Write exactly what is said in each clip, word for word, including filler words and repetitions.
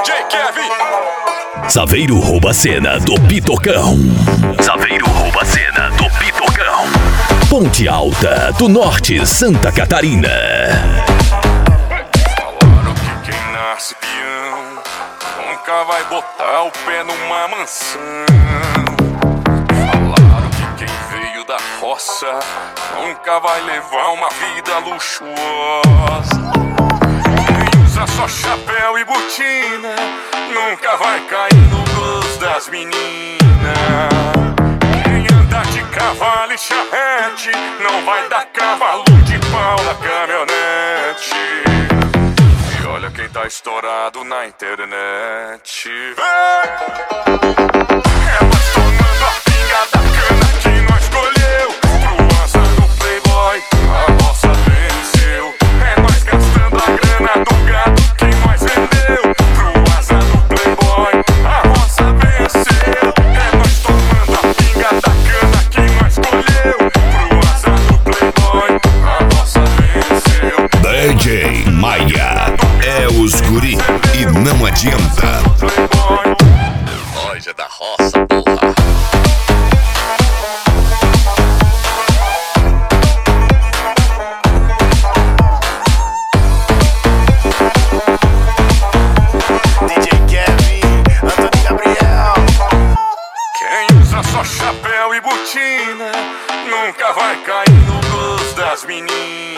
J Kevin. Saveiro rouba a cena do Pitocão. Saveiro rouba a cena do Pitocão. Ponte Alta do Norte, Santa Catarina. Falaram que quem nasce peão nunca vai botar o pé numa mansão. Falaram que quem veio da roça nunca vai levar uma vida luxuosa. Quem usa só chapéu e botina nunca vai cair no gosto das meninas. Quem anda de cavalo e charrete não vai dar cavalo de pau na caminhonete. E olha quem tá estourado na internet. Vem! É nós tomando a pinga da cana que nós escolheu. Pro asa do Playboy a roça venceu. É nós gastando a grana do gado que nós vendeu. Pro asa do Playboy a roça venceu. É nós tomando a pinga da cana que nós escolheu. Pro asa do Playboy a roça venceu. D J Maia é os guri e não adianta. Loja da roça, porra. D J Kevin, Antônio Gabriel. Quem usa só chapéu e botina nunca vai cair no gosto das meninas.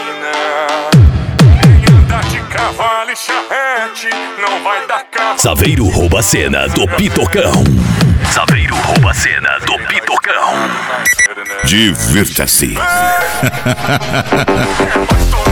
Quem anda de cavalo e charrete não vai dar cavalo. Saveiro rouba a cena do Pitocão. Saveiro rouba a cena do Pitocão. Divirta-se. É nós